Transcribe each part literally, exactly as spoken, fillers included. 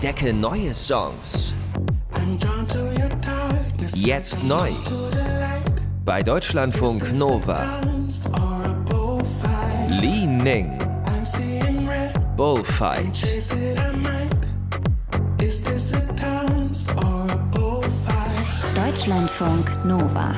Entdecke neue Songs. Jetzt neu. Bei Deutschlandfunk Nova. Li Ning. Bullfight. Deutschlandfunk Nova.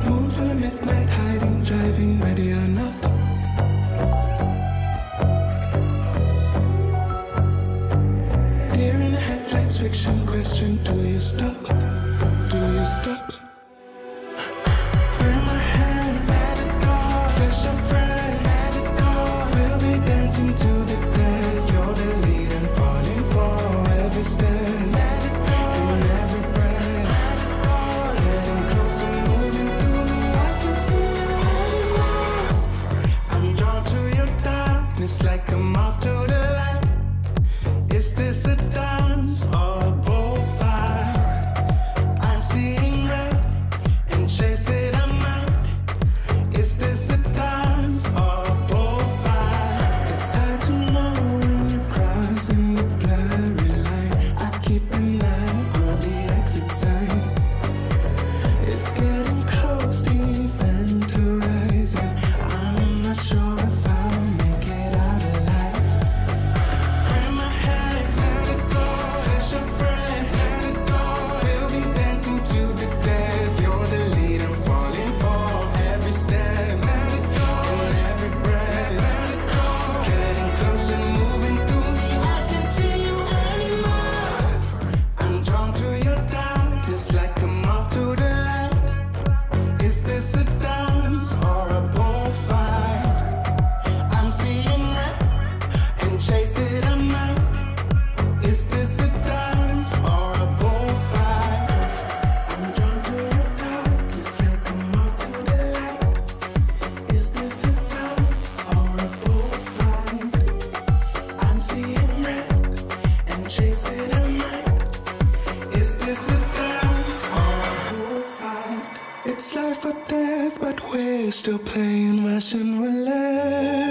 Fiction question, do you stop? Do you stop? Frame my hand, flesh of friend. We'll be dancing to the death. You're the lead and falling for every step and every breath. Getting closer, moving through me. I can see you. I'm drawn to your darkness like a moth to the light. Is this a dance or a bullfight? I'm seeing red and chase it a might. Is this a dance or a bullfight? It's hard to know when you're crossing the blurry line. I keep an eye on the exit sign. It's getting close, the event horizon. I'm not sure if I'll make it out alive. Frame my hand, flesh of friend. We'll be dancing to the death. You're the lead, I'm falling for every step and every breath. Getting closer, moving through me. I can see you anymore. I'm drawn to your darkness like a moth to the light. Is this a dance or a bullfight? I'm seeing red and chase it a might. Is this a dance or a bullfight? I'm drawn to your darkness like a moth to the light. Is this a dance or a bullfight? I'm seeing red and chase it a might. Is this a dance or a bullfight? It's life or death, but we're still playing Russian roulette.